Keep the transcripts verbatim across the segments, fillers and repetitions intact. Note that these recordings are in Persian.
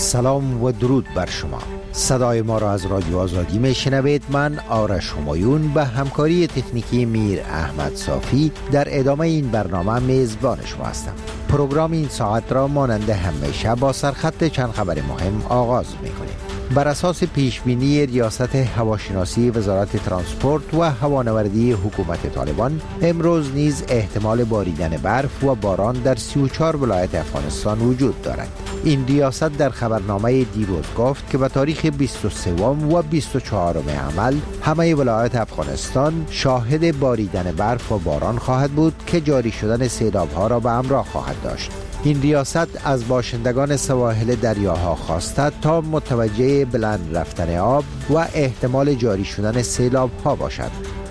سلام و درود بر شما. صدای ما را از رادیو آزادی می شنوید. من آرش همایون به همکاری تکنیکی میر احمد صافی در ادامه این برنامه میزبان شما هستم. پروگرام این ساعت را مانند همیشه با سرخط چند خبر مهم آغاز می کنیم. بر اساس پیشبینی ریاست هواشناسی وزارت ترانسپورت و هوانوردی حکومت طالبان، امروز نیز احتمال باریدن برف و باران در سی و چهار ولایت افغانستان وجود دارد. این ریاست در خبرنامه دیروز گفت که به تاریخ بیست و سه و بیست و چهار عمل همه ولایت افغانستان شاهد باریدن برف و باران خواهد بود که جاری شدن سیلاب‌ها را به همراه خواهد داشت. این ریاست از باشندگان سواحل دریاها خواسته تا متوجه بلند رفتن آب و احتمال جاری شدن سیلاب ها باشد.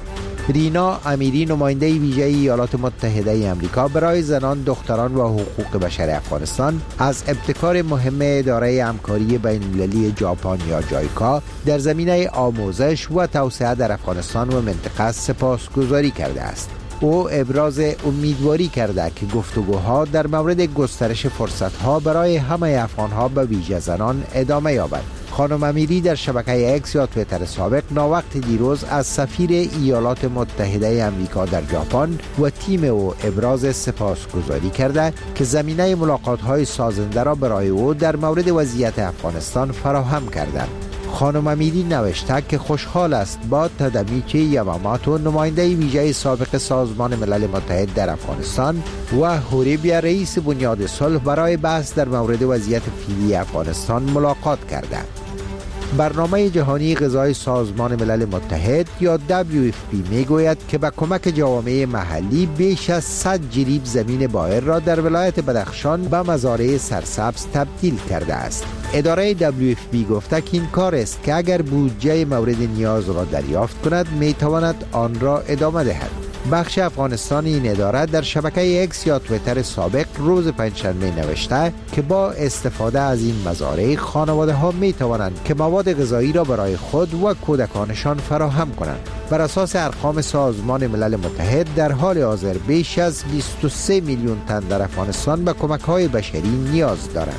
رینا امیری، نماینده ویژه ایالات متحده آمریکا برای زنان، دختران و حقوق بشر افغانستان، از ابتکار مهم اداره همکاری بین‌المللی ژاپن یا جایکا در زمینه آموزش و توسعه در افغانستان و منطقه سپاسگزاری کرده است. او ابراز امیدواری کرده که گفتگوها در مورد گسترش فرصتها برای همه افغانها به ویژه زنان ادامه یابد. خانم امیری در شبکه اکس یا توییتر سابق ناوقت دیروز از سفیر ایالات متحده آمریکا در ژاپن و تیم او ابراز سپاسگزاری کرده که زمینه ملاقات‌های سازنده را برای او در مورد وضعیت افغانستان فراهم کردند. خانم امیری نوشته که خوشحال است با تادامیچی یاماماتو، نماینده ویژه سابق سازمان ملل متحد در افغانستان، و هوریبیا، رئیس بنیاد صلح، برای بحث در مورد وضعیت فعلی افغانستان ملاقات کردند. برنامه جهانی غذای سازمان ملل متحد یا دبلیو اف پی می گوید که با کمک جوامع محلی بیش از صد جریب زمین بائر را در ولایت بدخشان به مزارع سرسبز تبدیل کرده است. اداره دبلیو اف پی گفته که این کار است که اگر بودجه مورد نیاز را دریافت کند می تواند آن را ادامه دهد. بخش افغانستان این اداره در شبکه اکس یا توییتر سابق روز پنجشنبه نوشته که با استفاده از این مزارع خانواده ها می توانند که مواد غذایی را برای خود و کودکانشان فراهم کنند. بر اساس ارقام سازمان ملل متحد در حال حاضر بیش از بیست و سه میلیون تن در افغانستان به کمک های بشری نیاز دارند.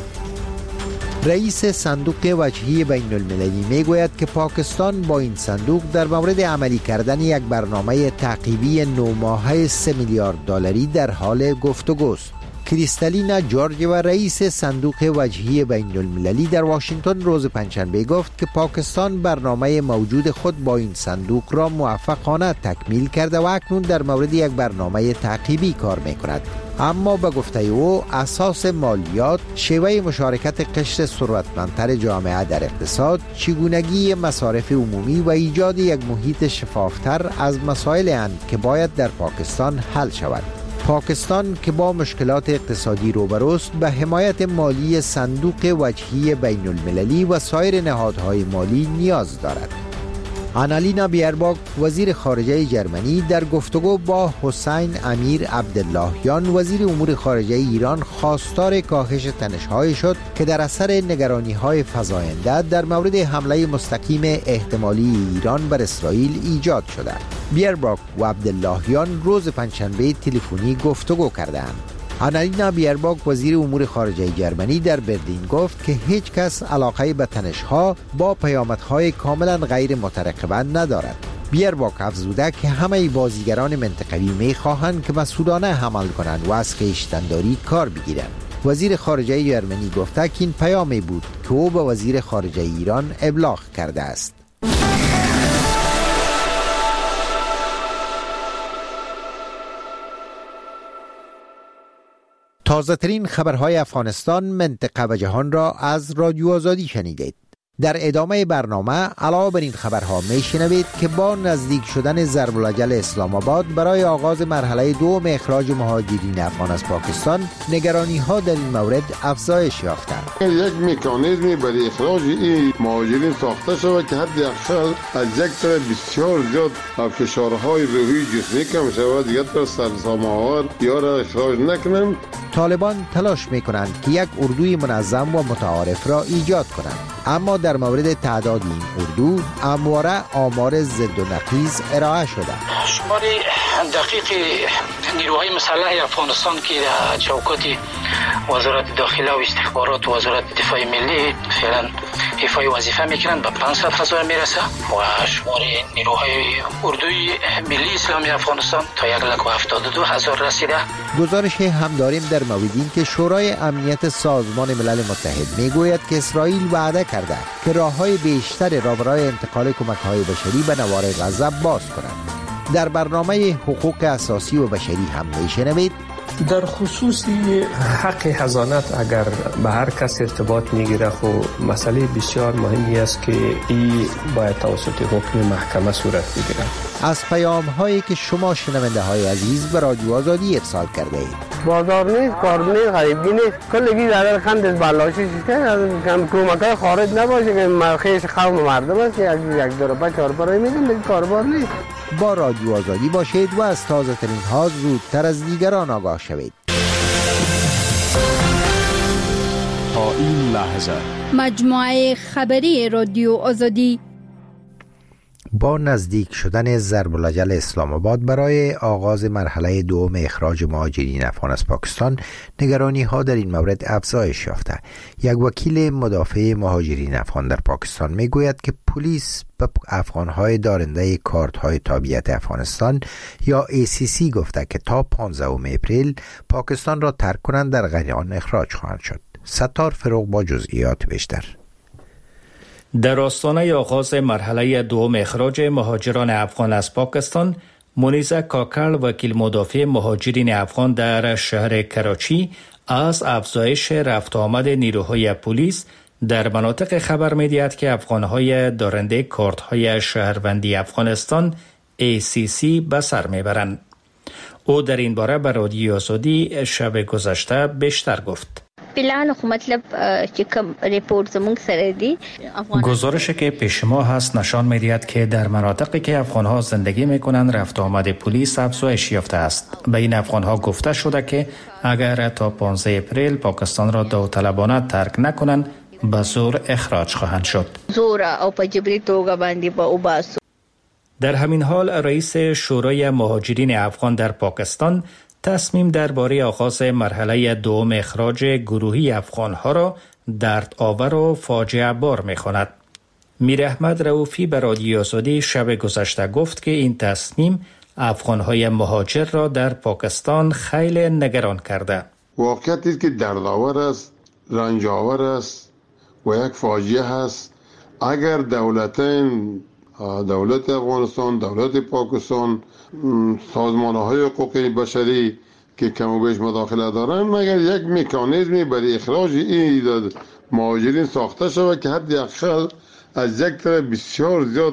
رئیس صندوق وجهی بین المللی می گوید که پاکستان با این صندوق در مورد عملی کردن یک برنامه تعقیبی نه ماهه سه میلیارد دلاری در حال گفتگوست. کریستالینا جورج و رئیس صندوق وجهی بین المللی در واشنگتن روز پنجشنبه گفت که پاکستان برنامه موجود خود با این صندوق را موفقانه تکمیل کرده و اکنون در مورد یک برنامه تعقیبی کار می کند. اما به گفته او اساس مالیات، شیوه مشارکت قشر ثروتمندتر جامعه در اقتصاد، چگونگی مصارف عمومی و ایجاد یک محیط شفافتر از مسائل اند که باید در پاکستان حل شود. پاکستان که با مشکلات اقتصادی روبروست به حمایت مالی صندوق وجهی بین المللی و سایر نهادهای مالی نیاز دارد. آنالینا بیرباک، وزیر خارجه جرمنی، در گفتگو با حسین امیر عبداللهیان، وزیر امور خارجه ایران، خواستار کاهش تنش‌های شد که در اثر نگرانی‌های فزاینده در مورد حمله مستقیم احتمالی ایران بر اسرائیل ایجاد شده. بیرباک و عبداللهیان روز پنجشنبه تلفنی گفتگو کردند. آنالینا بیرباک، وزیر امور خارجه جرمنی، در برلین گفت که هیچ کس علاقه به تنش‌ها با پیامدهای کاملا غیر مترقبه ندارد. بیرباک افزوده که همه بازیگران منطقوی می‌خواهند که مسئولانه عمل کنند و از خویشتن‌داری کار بگیرند. وزیر خارجه جرمنی گفته که این پیامی بود که او به وزیر خارجه ایران ابلاغ کرده است. تازه ترین خبرهای افغانستان، منطقه و جهان را از رادیو آزادی شنیدید. در ادامه برنامه علاوه بر این خبرها می شنوید که با نزدیک شدن ضرب الاجل اسلام آباد برای آغاز مرحله دوم اخراج مهاجرین افغان از پاکستان، نگرانی ها در این مورد افزایش یافته. یک مکانیزمی برای اخراج این مهاجرین ساخته شود که حد اکثر از یک طرف بسیار زیاد فشارهای روحی جسمی کم شود، یک طرف سرسام‌آور یا را اخراج نکنند. طالبان تلاش می کنند که یک اردوی منظم و متعارف را ایجاد کنند، اما در مورد تعداد این اردو همواره آمار ضد و نقیض ارائه شده. شمار دقیق نیروهای مسلح افغانستان که چوکات وزارت داخله و استخبارات و وزارت دفاع ملی فعلا ایفای وظیفه میکنند به پانصد هزار میرسه و شمار نیروهای اردوی ملی اسلامی افغانستان تا یک لک و هفتاد و دو هزار رسیده. گزارش هم داریم در مورد این که شورای امنیت سازمان ملل متحد میگوید که اسرائیل وعده کرده که راههای بیشتری را برای انتقال کمک‌های بشری به نوار غزه باز کند. در برنامه حقوق اساسی و بشری هم میشنوید در خصوص حق حضانت اگر به هر کس ارتباط میگیره خو مسئله بسیار مهمی است که این باید توسط حکم محکمه صورت بگیره. از پیام هایی که شما شنونده های عزیز به رادیو آزادی ارسال کرده اید. بازار نیست، کار نیست، غریبی نیست، کلگی در خند از بلاشی شده کمک های خارج نباشه که مرخیش قوم مردم است یک یک دو روپا چهار برای میدن لیکن کاربار نیست. با رادیو آزادی باشید و از تازه ترین ها زودتر از دیگران آگاه شوید. تا این لحظه مجموعه خبری رادیو آزادی. با نزدیک شدن ضرب الاجل اسلام آباد برای آغاز مرحله دوم اخراج مهاجرین افغان از پاکستان، نگرانی ها در این مورد افزایش یافته. یک وکیل مدافع مهاجرین افغان در پاکستان می گوید که پلیس به افغان های دارنده کارت های تابعیت افغانستان یا ای سی سی گفته که تا پانزدهم اپریل پاکستان را ترک کنند در غیر آن اخراج خواهند شد. ستار فروغ با جزئیات بیشتر. در آستانه آغاز مرحله دوم اخراج مهاجران افغان از پاکستان، منیزه کاکل وکیل مدافع مهاجرین افغان در شهر کراچی از افزایش رفت آمد نیروهای پلیس در مناطق خبر می‌دهد که افغان‌های دارنده کارت‌های شهروندی افغانستان ای سی سی به سر می‌برند. او در این باره به رادیو آزادی شب گذشته بیشتر گفت. پلان خو مطلب چې کوم ریپورت زموږ سره دی گزارشی که پیش ما هست نشان می‌دهد که در مناطقی که افغان‌ها زندگی می‌کنند رفت آمد پلیس افزایش یافته است. به این افغان‌ها گفته شده که اگر تا پانزدهم اپریل پاکستان را داوطلبانه ترک نکنند به زور اخراج خواهند شد. زور او په جبري توګه باندې به وباسو. در همین حال رئیس شورای مهاجرین افغان در پاکستان تصمیم درباره آغاز مرحله دوم اخراج گروهی افغان‌ها را درد آور و فاجعه بار می‌خواند. میر احمد رؤوفی به رادیو آزادی شب گذشته گفت که این تصمیم افغان‌های مهاجر را در پاکستان خیلی نگران کرده. واقعیتی که دردآور است، رنج آور است و یک فاجعه است. اگر دولتین دولت افغانستان، دولت پاکستان، سازمان‌های حقوق بشری که کم و بیش مداخله دارند مگر یک مکانیزمی برای اخراج این مهاجرین ساخته شود که حد اقل از یک طرف بسیار زیاد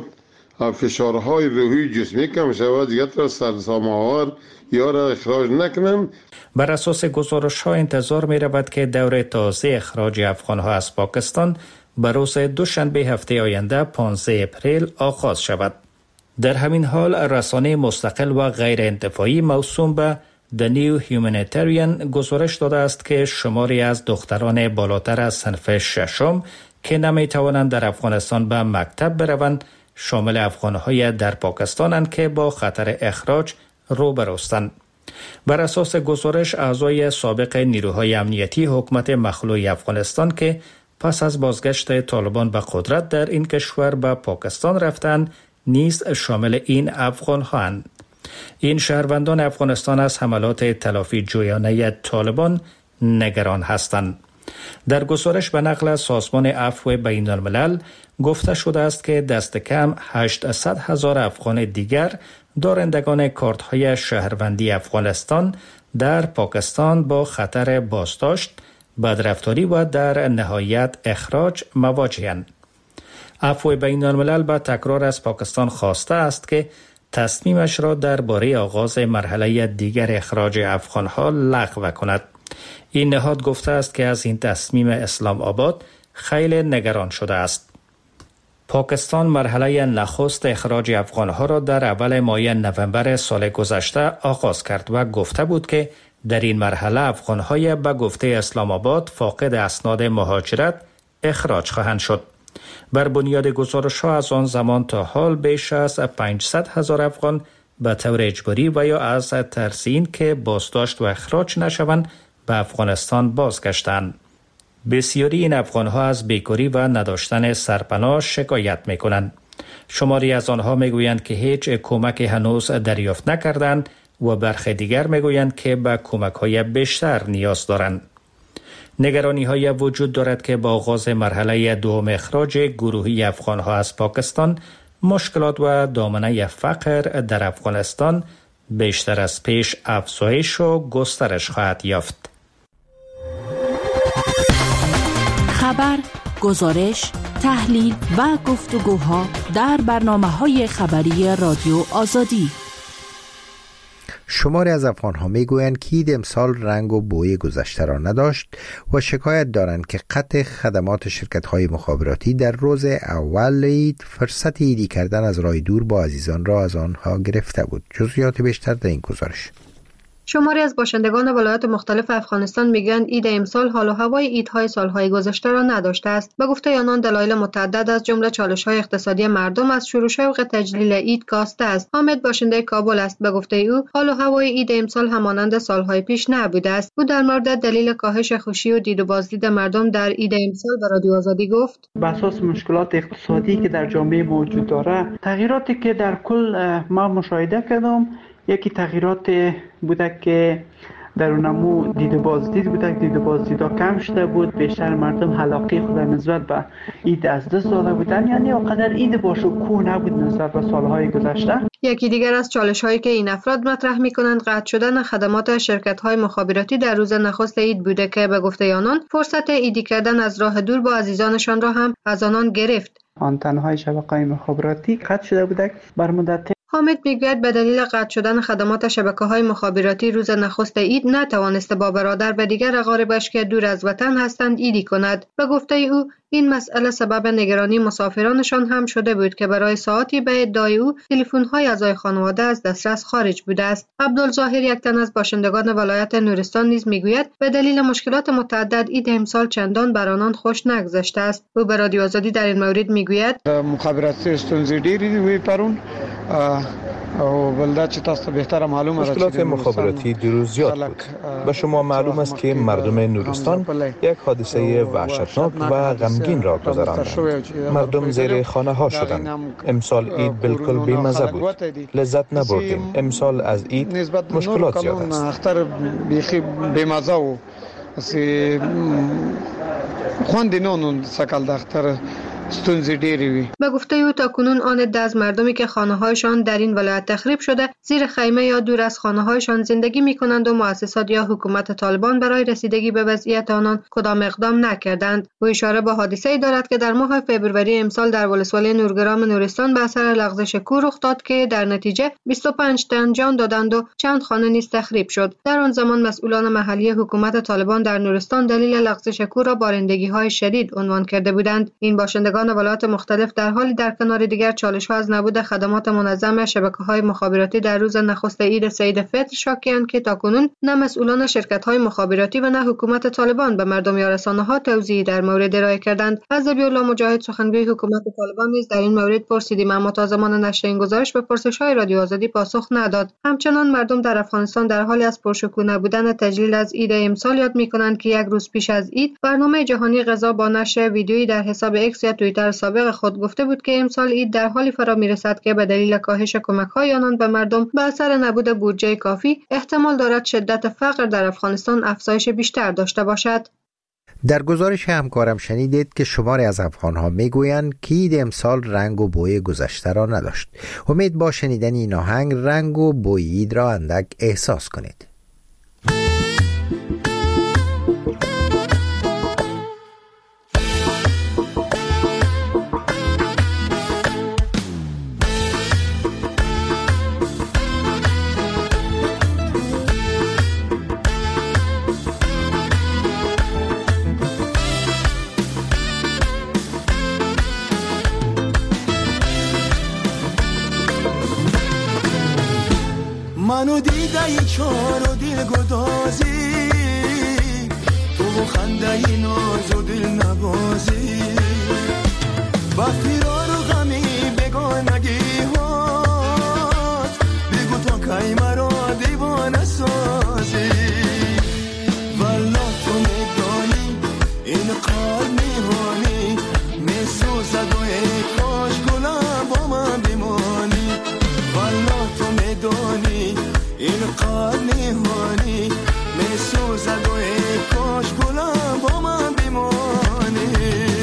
فشارهای روحی جسمی کم شود، یک طرف سرسام‌آور یا را اخراج نکنند. بر اساس گزارش‌ها انتظار می‌رود که دور تازه اخراج افغان‌ها از پاکستان به روز دوشنبه هفته آینده پانزدهم اپریل آغاز شود. در همین حال رسانه مستقل و غیر انتفاعی موسوم به The New Humanitarian گزارش داده است که شماری از دختران بالاتر از صنف ششم که نمیتوانند در افغانستان به مکتب بروند شامل افغان‌های در پاکستانند که با خطر اخراج روبروستند. بر اساس گزارش اعضای سابق نیروهای امنیتی حکومت مخلوع افغانستان که پس از بازگشت طالبان به قدرت در این کشور به پاکستان رفتند نیز شامل این افغان‌هاند. این شهروندان افغانستان از حملات تلافی جویانه طالبان نگران هستند. در گزارش به نقل از سازمان عفو بین الملل گفته شده است که دست کم هشتصد هزار افغان دیگر دارندگان کارت‌های شهروندی افغانستان در پاکستان با خطر بازداشت، بدرفتاری و در نهایت اخراج مواجه‌اند. عفو بین الملل به تکرار از پاکستان خواسته است که تصمیمش را درباره آغاز مرحله دیگر اخراج افغان‌ها لغو کند. این نهاد گفته است که از این تصمیم اسلام آباد خیلی نگران شده است. پاکستان مرحله نخست اخراج افغان‌ها را در اول ماه نوامبر سال گذشته آغاز کرد و گفته بود که در این مرحله افغان‌های به گفته اسلام آباد فاقد اسناد مهاجرت اخراج خواهند شد. بر بنیاد گزارش‌ها از آن زمان تا حال بیش از پانصد هزار افغان به طور اجباری و یا از ترس این که بازداشت و اخراج نشوند به افغانستان بازگشتند. بسیاری این افغانها از بیکاری و نداشتن سرپناه شکایت میکنند. شماری از آنها میگویند که هیچ کمک هنوز دریافت نکردند و برخی دیگر میگویند که به کمک‌های بیشتر نیاز دارند. نگرانی‌های وجود دارد که با آغاز مرحله دوم اخراج گروهی افغان‌ها از پاکستان، مشکلات و دامنه فقر در افغانستان بیشتر از پیش افزایش و گسترش خواهد یافت. خبر، گزارش، تحلیل و گفتگوها در برنامه‌های خبری رادیو آزادی. شماری از افغان‌ها میگویند که عید امسال رنگ و بوی گذشته را نداشت و شکایت دارند که قطع خدمات شرکت‌های مخابراتی در روز اول عید فرصت عیدی کردن از راه دور با عزیزان را از آنها گرفته بود. جزئیات بیشتر در این گزارش. شماری از باشندگان ولایات مختلف افغانستان میگویند عید امسال حال و هوای عیدهای سالهای گذشته را نداشته است. به گفته آنان دلایل متعدد از جمله چالش‌های اقتصادی مردم از شروع شوق تجلیل عید کاسته است. حامد باشنده کابل است. به گفته او حال و هوای عید امسال همانند سالهای پیش نبوده است. او در مورد دلیل کاهش خوشی و دید و بازدید مردم در عید امسال به رادیو آزادی گفت: بر اساس مشکلات اقتصادی که در جامعه موجود داره، تغییراتی که در کل ما مشاهده کردم، یکی تغییرات بوده که در اونمو دید و بازدید بوده، دید و بازدیدا کم شده بود، بیشتر مردم علاقه خود نسبت به عید از دست داده بودن، یعنی اونقدر عید با شکوه نبود نسبت به سالهای گذشته. یکی دیگر از چالش‌هایی که این افراد مطرح می‌کنند قطع شدن خدمات شرکت‌های مخابراتی در روز نخست عید بوده که به گفته آنان فرصت عیدی کردن از راه دور با عزیزانشان را هم از آنان گرفت. آنتن‌های شبکه‌های مخابراتی قطع شده بوده بر مدت. حامد میگوید به دلیل قطع شدن خدمات شبکه‌های مخابراتی روز نخست عید نتوانسته با برادر و دیگر اقاربش که دور از وطن هستند عیدی کند. به گفته او این مسئله سبب نگرانی مسافرانشان هم شده بود که برای ساعتی به ادعای او تلفن‌های اعضای خانواده از دسترس خارج بوده است. عبدالظاهر یک تن از باشندگان ولایت نورستان نیز میگوید به دلیل مشکلات متعدد عید امسال چندان بر آنان خوش نگذشته است. او به رادیو آزادی در این مورد میگوید مخابراتی ستونزې ډېرې وي پرون او بلدا چې تاسو بهتره معلومه مشکلات مخابراتی دیروز زیاد بود. به شما معلوم است که مردم نورستان یک حادثه وحشتناک و غمگین را گذراندند. مردم زیر خانه ها شدند. امسال عید بالکل بی‌مزه بود. لذت نبردیم. امسال از عید مشکلات زیاد است. اختر بیخی بی‌مزه و سی خوند نون سکل دختر ستونزې ډېرې وي. به گفته او تاکنون آن عده از مردمی که خانه‌هایشان در این ولایت تخریب شده زیر خیمه یا دور از خانه‌هایشان زندگی می‌کنند و مؤسسات یا حکومت طالبان برای رسیدگی به وضعیت آنان کدام اقدام نکردند. او اشاره به حادثه‌ای دارد که در ماه فوریه امسال در ولسوالی نورگرام نورستان به اثر لغزش کوه رخ داد که در نتیجه بیست و پنج تن جان دادند و چند خانه نیز تخریب شد. در آن زمان مسئولان محلی حکومت طالبان در نورستان دلیل لغزش کوه را بارندگی‌های شدید عنوان کرده بودند. این باشندگان ولایات مختلف در حالی در کنار دیگر چالش‌ها از نبود خدمات منظم شبکه‌های مخابراتی در روز نخست عید سعید فطر شاکی‌اند که تاکنون نه مسئولان شرکت‌های مخابراتی و نه حکومت طالبان به مردم یا رسانه‌ها توضیحی در مورد ارائه کردند. از ذبیح‌الله مجاهد سخنگوی حکومت طالبان نیز در این مورد پرسیدیم، اما تا زمان نشر این گزارش به پرسش‌های رادیو آزادی پاسخ نداد. همچنان مردم در افغانستان در حالی از پرشکوه نبودن تجلیل از عید امسال یاد می‌کنند که یک روز پیش از عید برنامه جهانی غذا با نشر ویدیویی در حساب اکس یا توییتر سابق خود گفته بود که امسال عید در حالی فرا میرسد که به دلیل کاهش کمک‌های آنان به مردم به اثر نبود بودجه کافی احتمال دارد شدت فقر در افغانستان افزایش بیشتر داشته باشد. در گزارش همکارم شنیدید که شماری از افغان‌ها میگویند که عید امسال رنگ و بوی گذشته را نداشت. امید با شنیدن این آهنگ رنگ و بوی عید را اندک احساس کنید. منو دیده ای چار و دل گدازی تو خنده ای ناز و دل نوازی با فرار و غمی بگانگی هات بگو تا کی مرا دیوانه سازی ول قلب نهانی میسوزد و ای کاش گلم با من بمانی.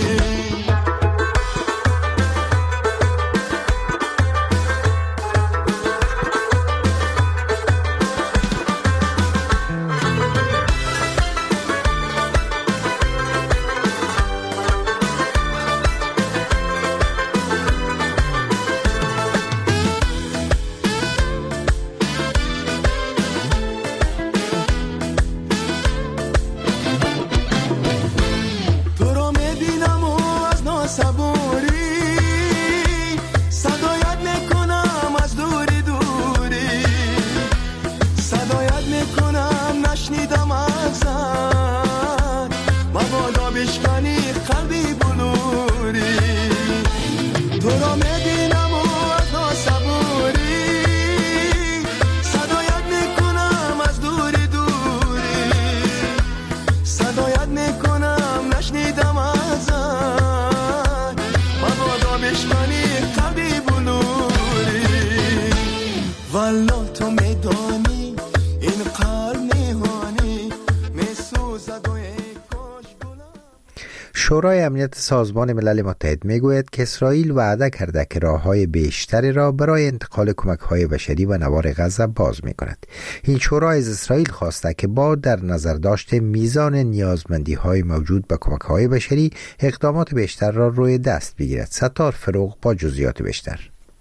شورای امنیت سازمان ملل متحد میگوید که اسرائیل وعده کرده که راههای بیشتری را برای انتقال کمک‌های بشری و نوار غزه باز می‌کند. این شورا از اسرائیل خواسته که با در نظر داشت میزان نیازمندی‌های موجود به کمک‌های بشری اقدامات بیشتر را روی دست بگیرد. ستار فروغ با جزئیات بیشتر.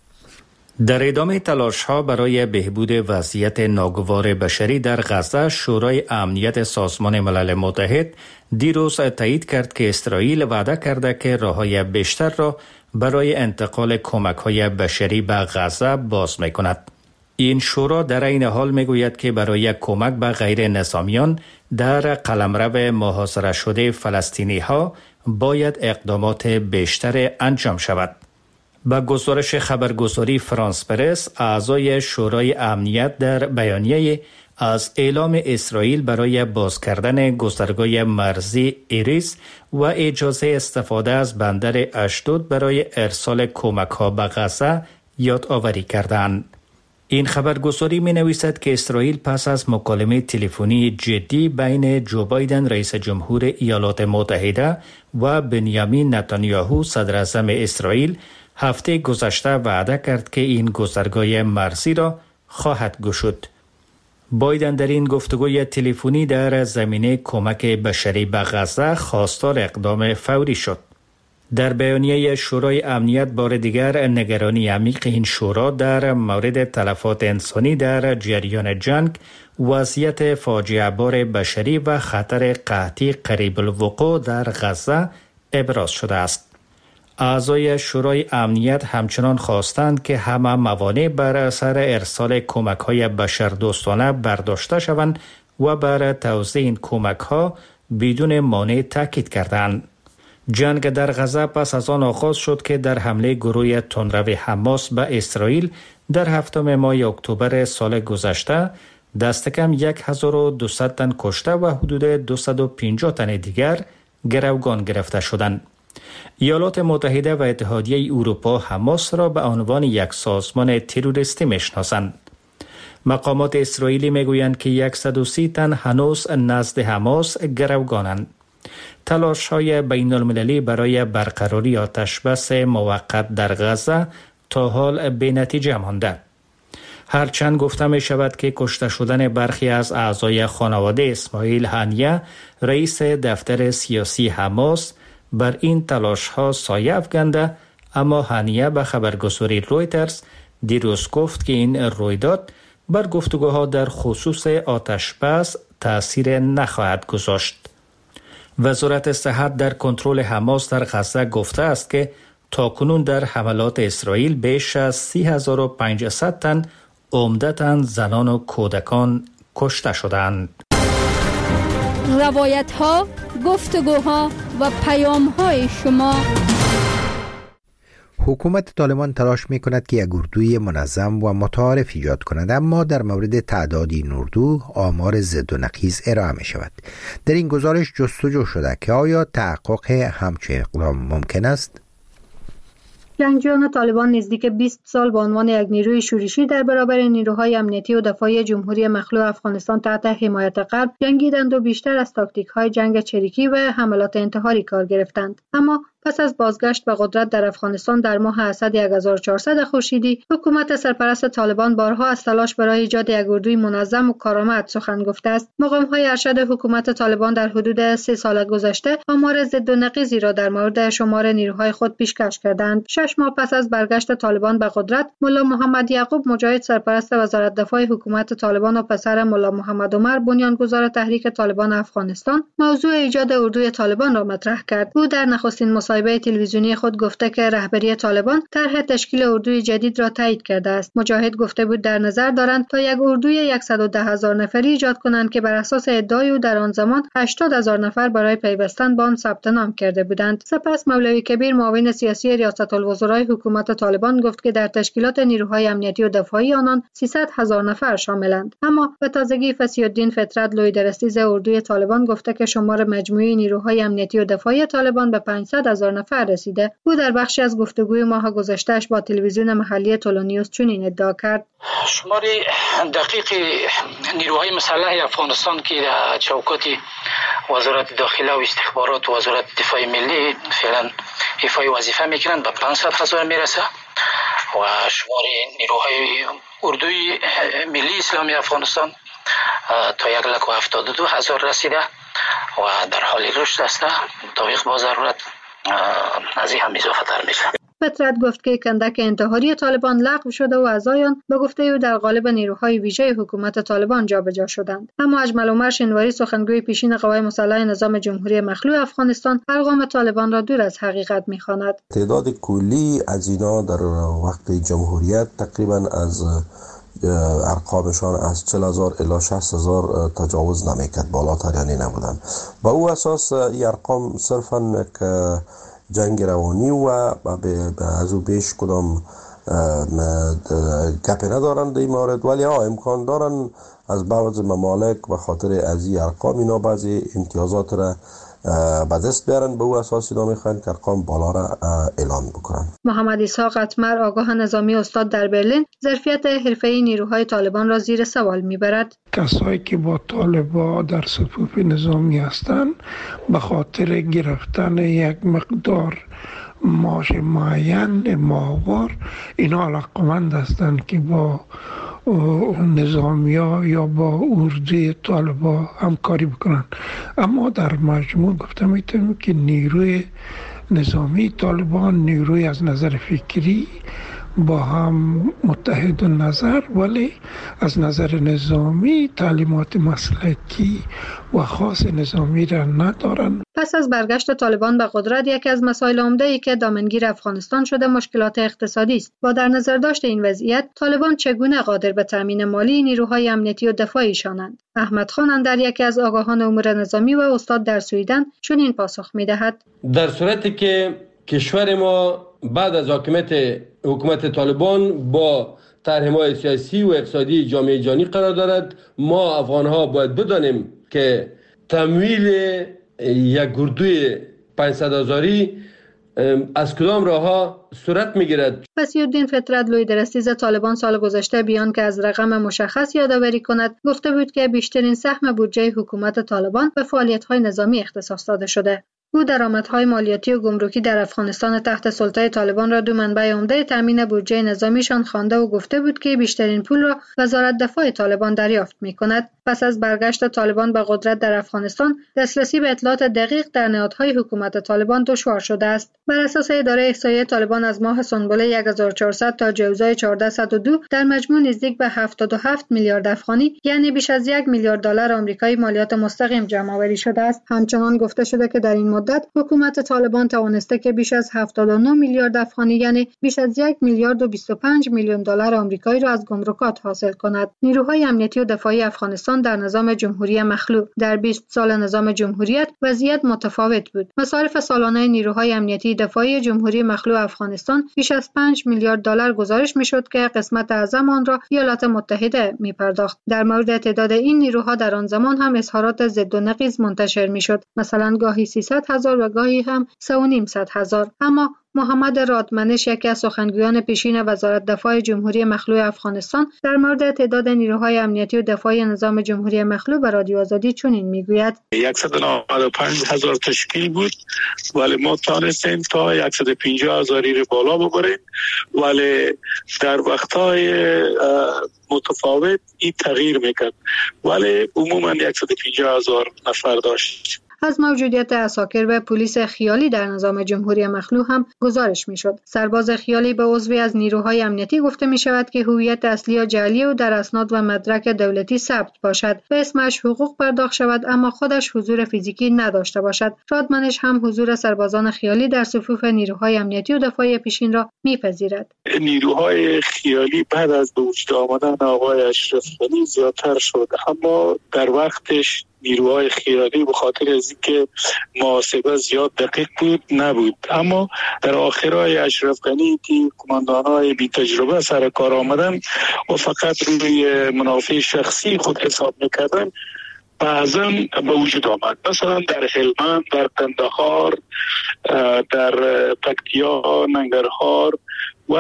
در ادامه تلاش‌ها برای بهبود وضعیت ناگوار بشری در غزه، شورای امنیت سازمان ملل متحد دیروز تایید کرد که اسرائیل وعده کرده که راه‌های بیشتر را برای انتقال کمک‌های بشری به غزه باز می‌کند. این شورا در این حال می‌گوید که برای کمک به غیر نظامیان در قلمرو محاصره شده فلسطینی‌ها باید اقدامات بیشتر انجام شود. با گزارش خبرگزاری فرانس پرس، اعضای شورای امنیت در بیانیه از اعلام اسرائیل برای باز کردن گذرگاه مرزی ایریس و اجازه استفاده از بندر اشدود برای ارسال کمک‌ها به غزه یادآوری کردند. این خبرگزاری می نویسد که اسرائیل پس از مکالمه تلفنی جدی بین جو بایدن رئیس جمهور ایالات متحده و بنیامین نتانیاهو صدر اعظم اسرائیل هفته گذشته وعده کرد که این گذرگاه مرزی را خواهد گشود. بایدن در این گفتگوی تلفنی در زمینه کمک بشری به غزه خواستار اقدام فوری شد. در بیانیه شورای امنیت بار دیگر نگرانی عمیق این شورا در مورد تلفات انسانی در جریان جنگ، وضعیت فاجعه بار بشری و خطر قحطی قریب الوقوع در غزه ابراز شده است. اعضای شورای امنیت همچنان خواستند که همه موانع بر اثر ارسال کمک‌های بشردوستانه برداشته شوند و بر توزیع این کمک‌ها بدون مانع تاکید کردند. جنگ در غزه پس از آن آغاز شد که در حمله گروه تندرو حماس به اسرائیل در هفتم ماه اکتبر سال گذشته دست کم هزار و دویست تن کشته و حدود دویست و پنجاه تن دیگر گروگان گرفته شدند. ایالات متحده و اتحادیه اروپا حماس را به عنوان یک سازمان تروریستی میشناسند. مقامات اسرائیلی میگویند که صد و سی تن هنوز نزد حماس گروگانند. تلاش‌های بین المللی برای برقراری آتشبس موقت در غزه تا حال بی نتیجه مانده. هرچند گفته می شود که کشته شدن برخی از اعضای خانواده اسماعیل هنیه، رئیس دفتر سیاسی حماس، بر این تلاش‌ها سایه افکنده، اما هنیه به خبرگزاری رویترز دیروز گفت که این رویداد بر گفتگوها در خصوص آتشبس تأثیر نخواهد گذاشت. وزارت صحت در کنترل حماس در غزه گفته است که تاکنون در حملات اسرائیل بیش از سی هزار و پانصد تن عمدتاً زنان و کودکان کشته شدند. روایت ها، گفتگوها و پیام های شما. حکومت طالبان تلاش می کند که یک اردوی منظم و متعارف ایجاد کند، اما در مورد تعداد این اردو آمار ضد و نقیض ارائه می شود. در این گزارش جستجو شده که آیا تحقق همچین اقدام ممکن است؟ جنگجویان طالبان نزدیک بیست سال به عنوان یک نیروی شورشی در برابر نیروهای امنیتی و دفاعی جمهوری مخلوع افغانستان تحت حمایت غرب جنگیدند و بیشتر از تاکتیک‌های جنگ چریکی و حملات انتحاری کار گرفتند. اما پس از بازگشت به قدرت در افغانستان در ماه اسد هزار و چهارصد خورشیدی، حکومت سرپرست طالبان بارها از تلاش برای ایجاد یک اردوی منظم و کارآمد سخن گفته است. مقام‌های ارشد حکومت طالبان در حدود سه سال گذشته آمار ضد و نقیضی را در مورد شمار نیروهای خود پیشکش کردند. شش ماه پس از برگشت طالبان به قدرت، ملا محمد یعقوب مجاهد سرپرست وزارت دفاع حکومت طالبان و پسر ملا محمد عمر بنیانگذار تحریک طالبان افغانستان موضوع ایجاد اردوی طالبان را مطرح کرد. او در نخستین مصاحبه تلویزیونی خود گفته که رهبری طالبان طرح تشکیل اردوی جدید را تایید کرده است. مجاهد گفته بود در نظر دارند تا یک اردوی صد و ده هزار نفری ایجاد کنند که بر اساس ادعای او در آن زمان هشتاد هزار نفر برای پیوستن به آن ثبت نام کرده بودند. سپس مولوی کبیر معاون سیاسی ریاست الوزرای حکومت طالبان گفت که در تشکیلات نیروهای امنیتی و دفاعی آنان سیصد هزار نفر شاملند. اما به تازگی فصیح الدین فطرت لوی درستیز اردوی طالبان گفته که شمار مجموعی نیروهای امنیتی و دفاعی طالبان به پانصد هزار نفر رسیده. او در بخشی از گفتگوی ماه گذشته‌اش با تلویزیون محلی تولونیوس چنین ادعا کرد: شمار دقیق نیروهای مسلح افغانستان که در چوکات وزارت داخله و استخبارات و وزارت دفاع ملی فعلا ایفای وظیفه میکنند به پانصد هزار میرسه و شمار نیروهای اردوی ملی اسلامی افغانستان تا یک لک و هفتاد و دو هزار رسیده و در حال رشد است. طبق با ضرورت از این هم اضافه تر میشه. فطرت گفت که کندک انتحاری طالبان لغو شده و اعضایان به گفته او در قالب نیروهای ویژه حکومت طالبان جابجا شدند. اما اجمل عمر شنواری سخنگوی پیشین قوای مسلح نظام جمهوری مخلوع افغانستان ارقام طالبان را دور از حقیقت می‌خواند. تعداد کلی از اینا در وقت جمهوریت تقریبا از ارقامشان از چهل هزار الی شصت هزار تجاوز نمیکرد، بالاتر یعنی نبودن. با او اساس این ارقام صرفا که جنگ روانی و از او بیش کدام گپی ندارند این مورد، ولی ها امکان دارن از بعض ممالک به خاطر از این ارقام اینا بعضی امتیازات را به دست بیارن. به او اساس اینا میخواین که ارقام بالا را اعلان بکنن. محمد اسحاق اتمر آگاه نظامی استاد در برلین ظرفیت حرفه‌ای نیروهای طالبان را زیر سوال میبرد. کسایی که با طالبان در صفوف نظامی هستند به خاطر گرفتن یک مقدار معاش معین ماهوار اینا علاقمند هستند که با نظامی ها یا با اردوی طالبان همکاری بکنن. اما در مجموع گفته میتونم که نیروی نظامی طالبان نیروی از نظر فکری با هم متحد نظر، ولی از نظر نظامی تعلیمات مسلکی و خاص نظامی را ندارند. پس از برگشت طالبان به قدرت یکی از مسائل عمده‌ای که دامنگیر افغانستان شده مشکلات اقتصادی است. با در نظر داشت این وضعیت طالبان چگونه قادر به تامین مالی نیروهای امنیتی و دفاعی شانند؟ احمد خان اندر یکی از آگاهان امور نظامی و استاد در سویدن چنین پاسخ می‌دهد: در صورتی که کشور ما بعد از حاکمیت حکومت طالبان با طرح‌های سیاسی و اقتصادی جامعه جهانی قرار دارد، ما افغان‌ها باید بدانیم که تمویل یک اردوی پانصد هزاری از کدام راه‌ها صورت می‌گیرد. فصیح الدین فطرت لوی درستیز طالبان سال گذشته بیان که از رقم مشخص یادآوری کند گفته بود که بیشترین سهم بودجه حکومت طالبان به فعالیت‌های نظامی اختصاص داده شده. او درآمدهای مالیاتی و گمرکی در افغانستان تحت سلطه طالبان را دو منبع عمده تامین بودجه نظامیشان خوانده و گفته بود که بیشترین پول را وزارت دفاع طالبان دریافت می‌کند. پس از برگشت طالبان به قدرت در افغانستان، دسترسی به اطلاعات دقیق در نهادهای حکومت طالبان دشوار شده است. بر اساس اداره احصایه طالبان از ماه سنبله هزار و چهارصد تا جوزای چهارده صد و دو در مجموع نزدیک به هفتاد و هفت میلیارد افغانی یعنی بیش از یک میلیارد دلار آمریکایی مالیات مستقیم جمع‌آوری شده است. همچنان گفته شده که در این مدت حکومت طالبان توانسته که بیش از هفتاد و نه میلیارد افغانی یعنی بیش از یک میلیارد و بیست و پنج میلیون دلار آمریکایی را از گمرکات حاصل کند. نیروهای امنیتی و دفاعی افغانستان در نظام جمهوری مخلوع در بیست سال نظام جمهوریت وضعیت متفاوت بود. مصارف سالانه نیروهای امنیتی دفاعی جمهوری مخلوع افغانستان بیش از پنج میلیارد دلار گزارش میشد که قسمت اعظم آن را ایالات متحده میپرداخت. در مورد تعداد این نیروها در آن زمان هم اظهارات ضد و نقیض منتشر میشد. مثلا گاهی سیصد هزار و گاهی هم سه و نیم صد هزار. اما محمد رادمنش، یکی از سخنگویان پیشین وزارت دفاع جمهوری مخلوع افغانستان، در مورد تعداد نیروهای امنیتی و دفاعی نظام جمهوری مخلوع به رادیو آزادی چنین میگوید: صد و نود و پنج هزار تشکیل بود، ولی ما تانستیم تا صد و پنجاه هزاری رو بالا ببریم، ولی در وقتهای متفاوت این تغییر میکرد، ولی عموما صد و پنجاه هزار نفر داشت. از موجودیت عساکر و پلیس خیالی در نظام جمهوری مخلوع هم گزارش میشد. سرباز خیالی به عضوی از نیروهای امنیتی گفته می شود که هویت اصلی یا جعلی او در اسناد و مدرک دولتی ثبت باشد و اسمش حقوق پرداخت شود، اما خودش حضور فیزیکی نداشته باشد. رادمنش هم حضور سربازان خیالی در صفوف نیروهای امنیتی و دفاعی پیشین را میپذیرد. نیروهای خیالی بعد از به وجود آمدن آقای اشرف غنی زیادتر شد، اما در وقتش نیروهای خیالی به خاطر از اینکه محاسبه زیاد دقیق بود نبود، اما در آخرای اشرف غنی که کماندانای بی تجربه سر کار آمدن و فقط روی منافع شخصی خود حساب میکردن، بعضا به وجود آمد. مثلا در هلمند، در قندهار، در پکتیا، ننگرهار و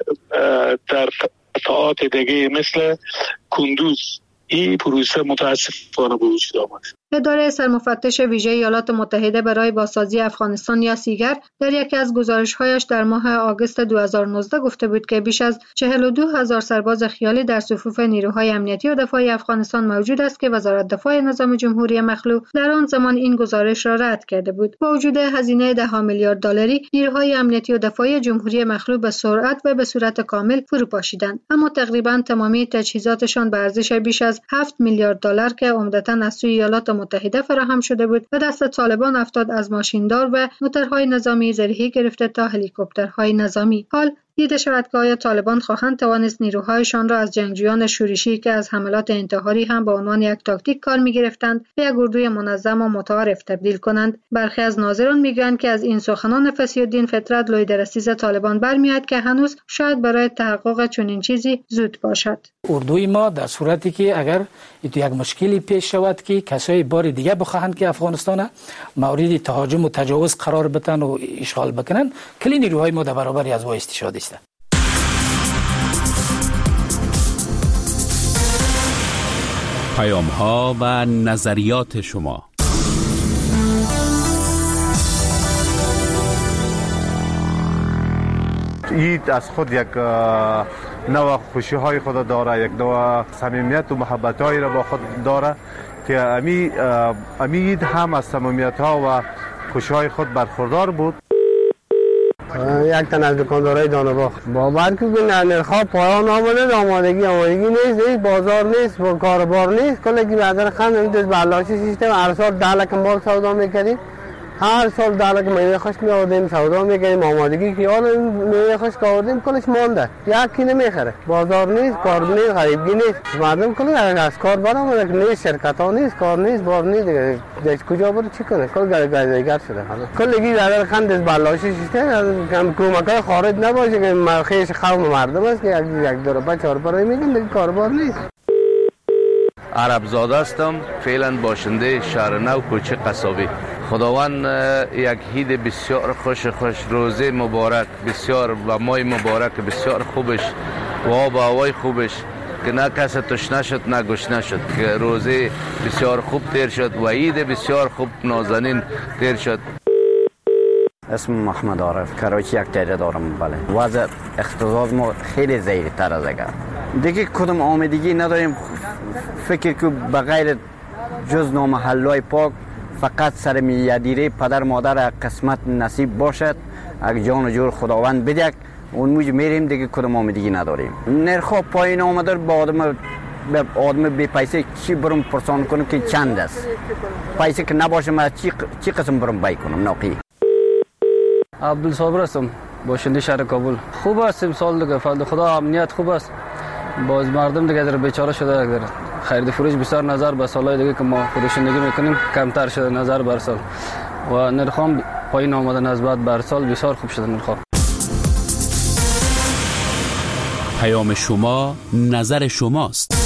در قطعات دیگه مثل کندوز این پروسه متاسفانه به وجود آمد. اداره سرمفتش ویژه ایالات متحده برای بازسازی افغانستان یا سیگر در یکی از گزارش‌هایش در ماه آگوست دو هزار و نوزده گفته بود که بیش از چهل و دو هزار سرباز خیالی در صفوف نیروهای امنیتی و دفاعی افغانستان موجود است که وزارت دفاع نظام جمهوری مخلوع در آن زمان این گزارش را رد کرده بود. با وجود هزینه ده میلیارد دلاری، نیروهای امنیتی و دفاعی جمهوری مخلوع به سرعت و به صورت کامل فروپاشیدند، اما تقریباً تمامی تجهیزاتشان به ارزش بیش از هفت میلیارد دلار که عمدتاً از سوی ایالات متحده فراهم شده بود و دست طالبان افتاد از ماشیندار و موتورهای نظامی زرهی گرفته تا هلیکوپترهای نظامی. حال دیده شود که آیا طالبان خواهند توانست نیروهایشان را از جنگجویان شورشی که از حملات انتحاری هم به عنوان یک تاکتیک کار می‌گرفتند به یک اردوی منظم و متعارف تبدیل کنند. برخی از ناظران میگویند که از این سخنان فصیح‌الدین فطرت لوی‌درستیز طالبان برمی‌آید که هنوز شاید برای تحقق چنین چیزی زود باشد. اردوی ما در صورتی که اگر تو یک مشکلی پیش شود که کسای بار دیگه بخواهند که افغانستان مورد تهاجم و تجاوز قرار بدن و اشغال بکنن، کلی نیروهای ما در برابر از او استشهادی است. پیام ها و نظریات شما. عید از خود یک نوع خوشی های خود داره، یک نوع صمیمیت و محبت هایی را با خود داره که امی امید هم از صمیمیت ها و خوشی های خود برخوردار بود. یک تن از دکاندارای دانباغ باور کنید نرخ‌ها پایان آمده، آمادگی آمادگی نیست، هیچ بازار نیست، کاربار نیست. کلی که بعدا خند میدید بلاشی سیستم هر سال ده لک مال سودا میکردیم، هر سال ده لک میوه خشک میآوردیم سودا میکردیم، آمادگی که حالا میوه خشک آوردیم کلش مانده، یکی نمیخره، بازار نیست، کار نیست، غریبگی نیست، مردم کلی از کار برآمده نیست، شرکت ها نیست، کار نیست، بار نیست دیگه، دیگه کجا بره چی کنه؟ کل گردیگر شده حالا کلی که بعدا خند بلاشی سیستم کم کمکای خارج نباشه که مرخیش قوم مردم است که یک یک دو روپا چهار روپا میگن دیگه کاربار نیست. عرب زاده هستم، فعلا باشنده شهر نو کوچه قصابی. خداوند یک عید بسیار خوش خوش، روزه مبارک بسیار و ماه مبارک بسیار خوبش و آب و هوای خوبش که نه کس تشنه شد نه گشنه شد، که روزه بسیار خوب تیر شد و عید بسیار خوب نازنین تیر شد. اسم محمد عارف، کراچی یک تیره دارم. بله وضع اقتصاد ما خیلی ضعیف تر از اگر دیگه کدام آمدگی نداریم. فکر که بغیر جز نامحلای پاک فقط سر میادیره پدر مادر قسمت نصیب باشد، اگه جان و جور خداوند بدهد اون موج میریم دیگه کدام آمدگی نداریم. نرخ پایین آمده با آدم به آدم بی پیسه چی برم پرسان کنم که چند است، پیسه که نباشه من چی چی قسم برم بای کنم ناقی. عبدالصابر هستم، باشنده شهر کابل. خوب است امسال دیگه، فضل خدا امنیت خوب است، باز مردم دیگه در بیچاره شده، در خرید فروش بسیار نظر به سالهای دیگه که ما فروشندگی میکنیم کمتر شده نظر بر سال و نرخام پایین آمده نسبت بر سال بسیار خوب شده نرخ. پیام شما نظر شماست.